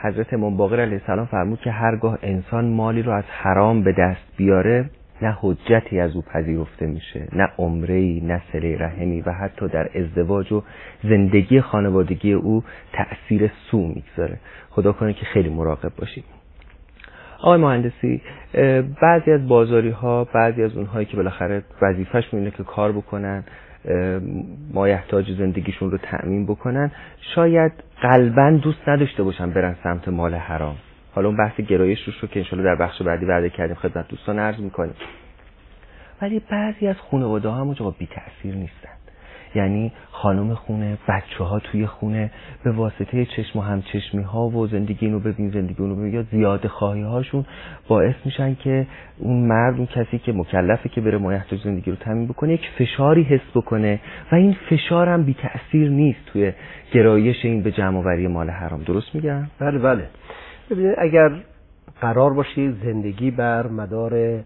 حضرت امام باقر علیه السلام فرمود که هرگاه انسان مالی رو از حرام به دست بیاره نه حجتی از او پذیرفته میشه، نه عمره‌ای، نه صله رحمی و حتی در ازدواج و زندگی خانوادگی او تأثیر سو میگذاره. خدا کنه که خیلی مراقب باشید. آقای مهندسی، بعضی از بازاری ها، بعضی از اونهایی که بالاخره وظیفه‌شون اینه که کار بکنن، مایحتاج زندگیشون رو تأمین بکنن، شاید قلباً دوست نداشته باشن برن سمت مال حرام. حالا اون بحث گرایش رو که انشالله در بخش بعدی وعده کردیم خدمت دوستان عرض میکنیم. ولی بعضی از خانواده ها هم بی تأثیر نیستن. یعنی خانم خونه، بچه ها توی خونه به واسطه چشم و همچشمی ها و زندگی اینو ببین زندگی اونو ببین یا زیاده خواهی هاشون باعث میشن که اون مرد، اون کسی که مکلفه که بره مایحتاج زندگی رو تامین بکنه، یک فشاری حس بکنه و این فشار هم بی تأثیر نیست توی گرایش این به جمع آوری مال حرام. درست میگم؟ بله بله. ببینید اگر قرار باشه زندگی بر مدار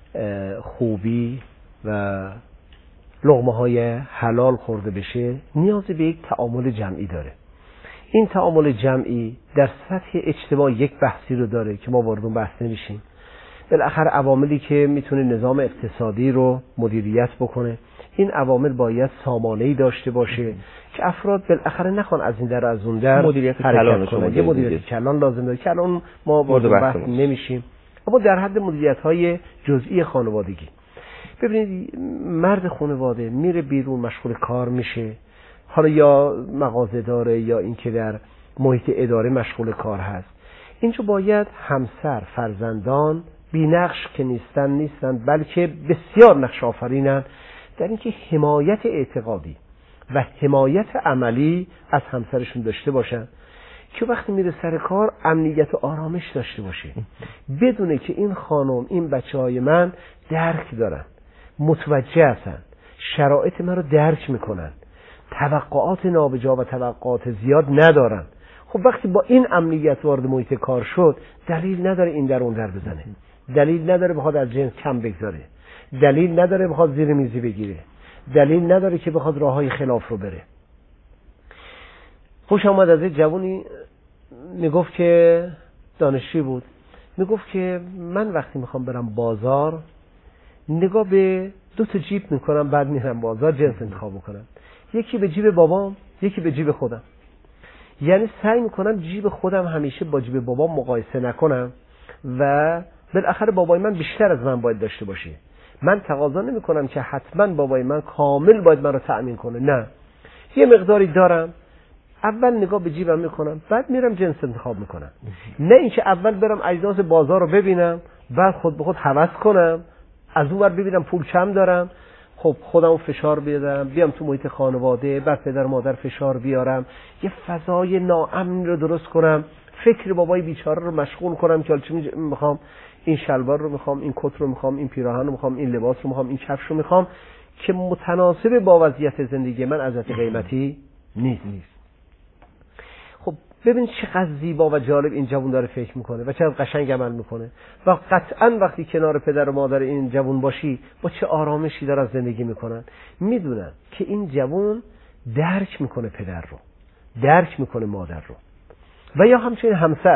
خوبی و لقمه‌های حلال خورده بشه، نیاز به یک تعامل جمعی داره. این تعامل جمعی در سطح اجتماع یک بحثی رو داره که ما وارد اون بحث نمیشیم. بالاخره عواملی که میتونه نظام اقتصادی رو مدیریت بکنه، این عوامل باید سامانه‌ای داشته باشه که افراد بالاخره نخوان از این در از اون در مدیریت کلان کنه. یه مدیریت کلان لازم داره که الان ما وارد بحث نمیشیم، اما در حد مدیریت‌های جزئی خانوادگی. ببینید مرد خانواده میره بیرون مشغول کار میشه، حالا یا مغازه داره یا اینکه در محیط اداره مشغول کار هست. اینجا باید همسر، فرزندان بی‌نقش که نیستن بلکه بسیار نقش آفرینن در اینکه حمایت اعتقادی و حمایت عملی از همسرشون داشته باشن که وقتی میره سر کار امنیت و آرامش داشته باشه، بدونه که این خانم، این بچه‌های من درک دارن، متوجه هستن، شرایط من رو درک میکنن، توقعات نابجا و توقعات زیاد ندارن. خب وقتی با این امنیت وارد محیط کار شد، دلیل نداره این در اون در بزنه، دلیل نداره بخواد از جنس کم بگذاره، دلیل نداره بخواد زیر میزی بگیره، دلیل نداره که بخواد راههای خلاف رو بره. خوش آمد از جوونی میگفت که دانشجوی بود، میگفت که من وقتی میخوام برم بازار نگاه به 2 تا جیب میکنم، بعد میرم بازار جنس انتخاب میکنم، یکی به جیب بابام، یکی به جیب خودم. یعنی سعی میکنم جیب خودم همیشه با جیب بابام مقایسه نکنم و بالاخره بابای من بیشتر از من باید داشته باشه. من تقاضا نمیکنم که حتما بابای من کامل باید من رو تأمین کنه، نه، یه مقداری دارم، اول نگاه به جیبم میکنم، بعد میرم جنس انتخاب میکنم. نه اینکه اول برم اجناس بازار رو ببینم، بعد خود به خود هوس کنم، از اون ور ببینم پول کم دارم، خب خودمو فشار بیارم، بیام تو محیط خانواده، بعد پدر و مادر فشار بیارم، یه فضای ناامن رو درست کنم، فکر بابای بیچاره رو مشغول کنم که چی میخوام، این شلوار رو میخوام، این کت رو میخوام، این پیراهن رو میخوام، این لباس رو میخوام، این کفش رو میخوام، که متناسب با وضعیت زندگی من از قیمتی نیست. خب ببین چقدر زیبا و جالب این جوون داره فکر میکنه و چقدر قشنگ عمل میکنه و قطعا وقتی کنار پدر و مادر این جوون باشی با چه آرامشی داره از زندگی میکنن. میدونن که این جوون درک میکنه پدر رو، درک میکنه مادر رو. و یا همچنین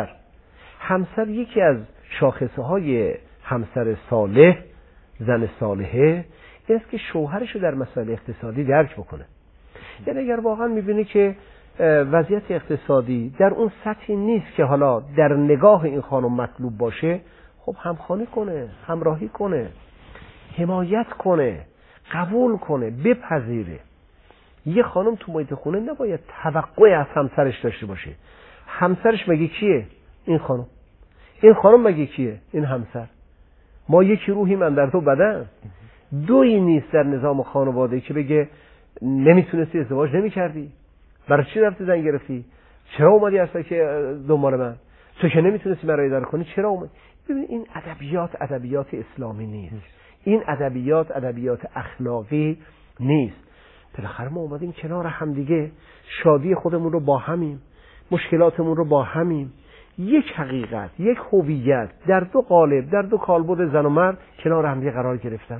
همسر یکی از شاخصه های همسر صالح، زن صالحه، این است که شوهرش رو در مسائل اقتصادی درک بکنه. یعنی اگر واقعا میبینه که وضعیت اقتصادی در اون سطحی نیست که حالا در نگاه این خانم مطلوب باشه، خب همخوانی کنه، همراهی کنه، حمایت کنه، قبول کنه، بپذیره. یه خانم تو محیط خونه نباید توقع از همسرش داشته باشه. همسرش مگه کیه؟ این خانم. این خانم مگه کیه؟ این همسر. ما یکی روحیم اندر دو بدن. دویی نیست در نظام خانواده که بگه نمیتونستی ازدواج نمیکردی، برای چی رفتی زن گرفتی، چرا اومدی اصلا که دنبال من، تو که نمیتونستی مرا اداره کنی چرا اومدی. ببین این ادبیات اسلامی نیست، این ادبیات اخلاقی نیست. بالاخره ما اومدیم کنار هم دیگه، شادی خودمون رو با همیم، مشکلاتمون رو با همیم، یک حقیقت، یک هویت در 2 قالب، در 2 کالبد زن و مرد کنار هم دیگه قرار گرفتن.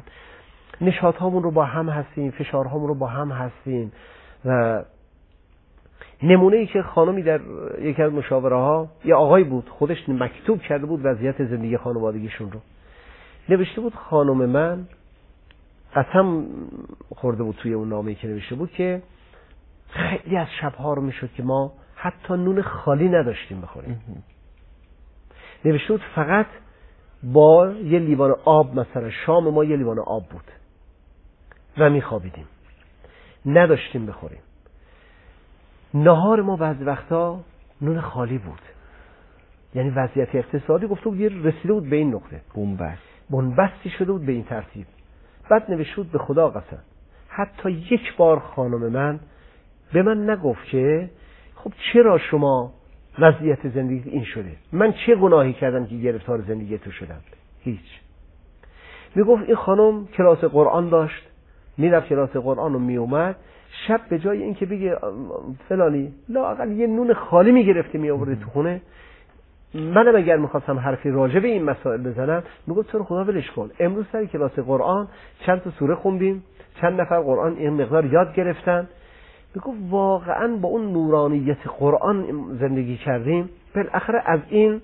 نشاطهامون رو با هم هستیم، فشارهامون رو با هم هستیم و نمونه‌ای که خانمی در یکی از مشاوره ها، یه آقای بود خودش مکتوب کرده بود وضعیت زندگی خانوادگیشون رو، نوشته بود خانم من قسم خورده بود توی اون نامه‌ای که نوشته بود که خیلی از شب‌ها رو میشد که ما حتی نون خالی نداشتیم بخوریم. نوشته بود فقط با یه لیوان آب، مثلا شام ما یه لیوان آب بود و میخوابیدیم، نداشتیم بخوریم. نهار ما بعضی وقتا نون خالی بود. یعنی وضعیت اقتصادی گفته بود یه رسیده بود به این نقطه، بنبستی شده بود به این ترتیب. بعد نوشته بود به خدا قسم حتی یک بار خانم من به من نگفت که خب چرا شما وضعیت زندگی این شده، من چه گناهی کردم که گرفتار زندگی تو شدم. هیچ. میگفت این خانم کلاس قرآن داشت، میرفت کلاس قرآن و میومد، شب به جای اینکه بگه فلانی لااقل یه نون خالی میگرفته میآورد تو خونه، منم اگر میخواستم حرفی راجع به این مسائل بزنم میگفت تو رو خدا ولش کن، امروز سر کلاس قرآن چند تا سوره خوندیم، چند نفر قرآن این مقدار یاد گرفتن. میگفت واقعا با اون نورانیت قرآن زندگی کردیم، بالاخره از این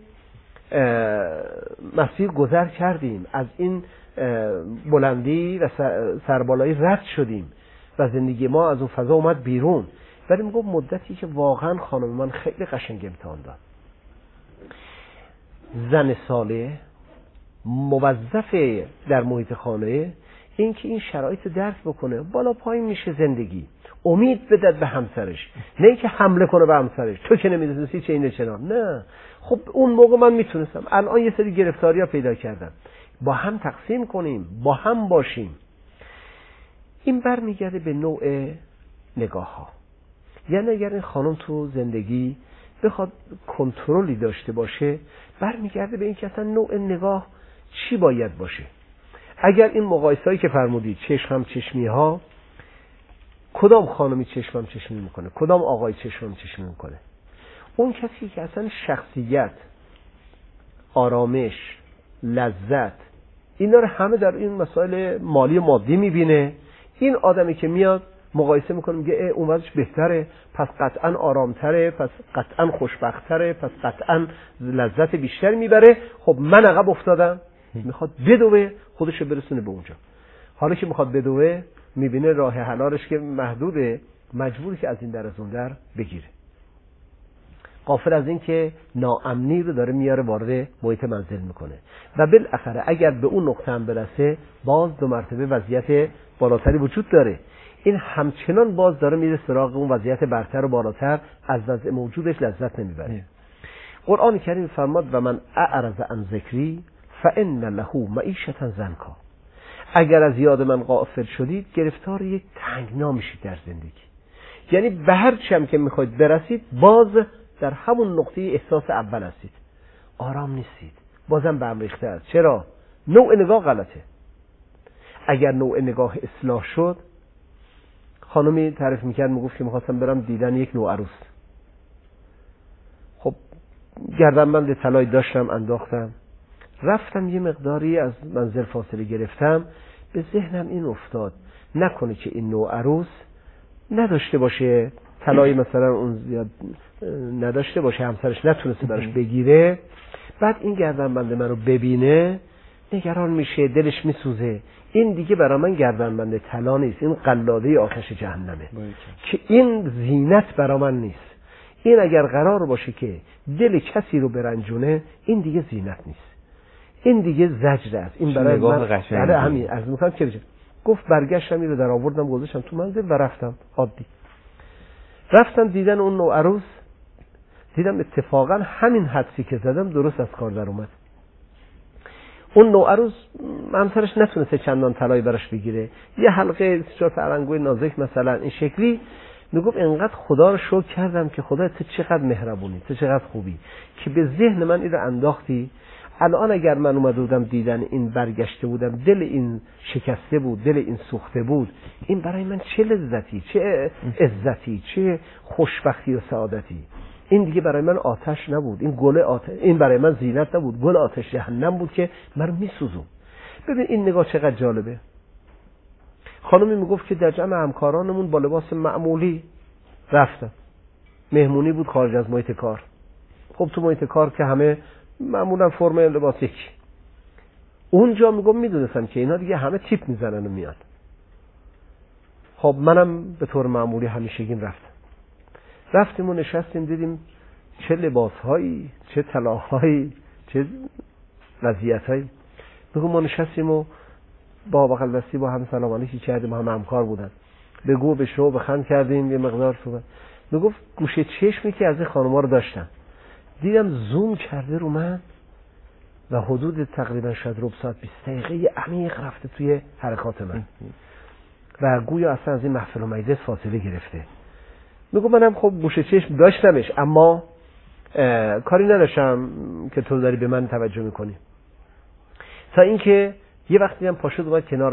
مسیر گذر کردیم، از این بلندی و سربالایی رد شدیم و زندگی ما از اون فضا اومد بیرون. ولی میگفت مدتی که واقعا خانم من خیلی قشنگ امتحان داد، زن صالح موظف در محیط خانه این که این شرایط درک بکنه، بالا پایین میشه زندگی، امید بدد به همسرش، نه اینکه حمله کنه به همسرش تو که نمیدونستی چه اینه چنان. نه، خب اون موقع من میتونستم، الان یه سری گرفتاری ها پیدا کردم، با هم تقسیم کنیم، با هم باشیم. این برمیگرده به نوع نگاه ها. یعنی اگر این خانم تو زندگی بخواد کنترلی داشته باشه، برمیگرده به این که اصلا نوع نگاه چی باید باشه. اگر این مقایسه‌ای که فرمودید چشم هم چشمی ها، کدام خانمی چشم هم چشمی میکنه، کدام آقای چشم هم چشمی میکنه؟ اون کسی که اصلا شخصیت، آرامش، لذت، اینا رو همه در این مسائل مالی مادی میبینه. این آدمی که میاد مقایسه میکنه میگه اون وضعش بهتره، پس قطعا آرامتره، پس قطعا خوشبختره، پس قطعا لذت بیشتر میبره. خب من عقب افتادم، میخواد بدوه خودشو برسونه به اونجا. حالا که میخواد بدوه میبینه راه حلالش که محدوده، مجبوری که از این در از اون در بگیره، غافل از این که ناامنی رو داره میاره وارد محیط منزل میکنه و بالاخره اگر به اون نقطه هم برسه باز دو مرتبه وضعیت بالاتری وجود داره. این همچنان باز داره میره سراغ اون وضعیت برتر و بالاتر، از وضع موجودش لذت نمیبره. قرآن کریم فرماد و من اعرض عن ذکری فان له معیشة ضنکا. اگر از یاد من غافل شدید گرفتار یک تنگنا میشید در زندگی. یعنی به هر چیم که میخواید برسید باز در همون نقطه احساس اول هستید، آرام نیستید، بازم به هم ریخته است. چرا؟ نوع نگاه غلطه. اگر نوع نگاه اصلاح شد، خانمی تعریف میکرد میگفت که میخواستم برم دیدن یک نوعروس. خب گردنبند طلایی داشتم انداختم، رفتم یه مقداری از منزل فاصله گرفتم، به ذهنم این افتاد نکنه که این نوعروس نداشته باشه طلایی، مثلا اون زیاد نداشته باشه، همسرش نتونسته براش بگیره، بعد این گردنبند منو ببینه نگران میشه، دلش میسوزه، این دیگه برای من گردنبند طلا نیست، این قلاده آتش جهنمه که این زینت برای من نیست. این اگر قرار باشه که دل کسی رو برنجونه، این دیگه زینت نیست، این دیگه زجر است. این برای من قشنگه. همین از میگم که گفت برگشتم اینو در آوردم گذاشتم تو منزل و رفتم عادی. رفتم دیدن اون نوعروس، دیدم اتفاقا همین حدسی که زدم درست از کار در اومد. اون نوعروس همسرش نتونسته چندان طلایی براش بگیره، یه حلقه چهار فرنگوی نازک مثلا این شکلی. میگفت انقدر خدا رو شکر کردم که خدا تو چقدر مهربونی، تو چقدر خوبی که به ذهن من این رو انداختی. الان اگر من اومده بودم دیدن این برگشته بودم، دل این شکسته بود، دل این سوخته بود، این برای من چه لذتی، چه عزتی، چه خوشبختی و سعادتی. این دیگه برای من آتش نبود، این گل آتش، این برای من زینت نبود، گل آتش جهنم بود که من میسوزم. ببین این نگاه چقدر جالبه. خانمی میگفت که در جمع همکارانمون با لباس معمولی رفتم، مهمونی بود خارج از محیط کار. خب تو محیط کار که همه معمولا فرم لباس یکی. اونجا میدونستم که اینا دیگه همه تیپ میزنن و میان. خب منم به طور معمولی همیشگیم رفتیم و نشستیم، دیدیم چه لباسهایی، چه طلاهایی، چه وضعیتهایی. ما نشستیم و با بغل دستی با هم سلام علیکی کردیم، هم همکار بودن. بگو بشنو بخند کردیم، یه مقدار صحبت. میگفت گوشه چشمی که از این خانم‌ها رو داشتم، دیدم زوم کرده رو من و حدود تقریبا شاید ربع ساعت 20 دقیقه عمیق رفته توی حرکات من و گویا اصلا از این محفل و مجلس فاصله گرفته. میگم منم خب گوشه چشم داشتمش، اما کاری نداشتم که تو داری به من توجه میکنی. تا اینکه یه وقتی هم پاشد اومد کنار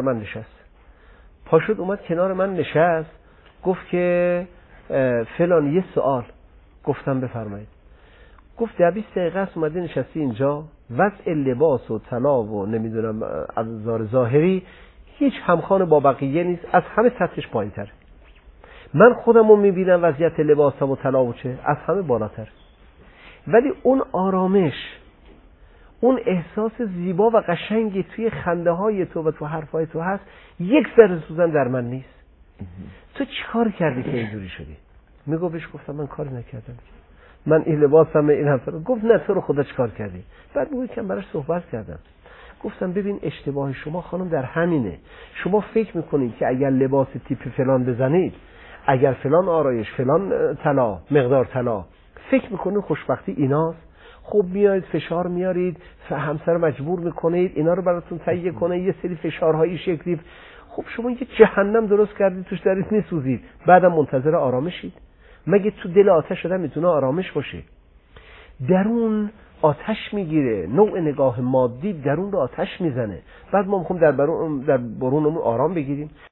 من نشست، گفت که فلان یه سوال. گفتم بفرمایید. گفت 20 دقیقه است اومدی نشستی اینجا، وضع لباس و طلا و نمیدونم ابزار ظاهری هیچ همخوان با بقیه نیست، از همه سطحش پایین‌تره. من خودم رو میبینم وضعیت لباسم و طلا و چه از همه بالاتر، ولی اون آرامش، اون احساس زیبا و قشنگی توی خنده های تو و تو حرفای تو هست، یک ذره سوزن در من نیست. تو چی کار کردی که اینجوری شدی؟ بهش گفتم من کاری نکردم، من این لباسم این هم. گفت نه تو رو خدا چی کار کردی؟ بعد یکم براش صحبت کردم. گفتم ببین اشتباه شما خانم در همینه، شما فکر میکنید که اگر لباس تیپ فلان بزنید، اگر فلان آرایش، فلان طلا، مقدار طلا، فکر میکنید خوشبختی ایناست. خب میارید فشار میارید، همسر مجبور میکنید اینا رو براتون تهیه کنه، یه سری فشارهای شکلی. خب شما یه جهنم درست کردید توش دارید میسوزید، بعدم منتظر آرامشید؟ مگه تو دل آتش آدم میتونه آرامش باشه؟ درون آتش میگیره، نوع نگاه مادی درون رو آتش میزنه. بعد ما میخوام در برونمون آرام بگیریم.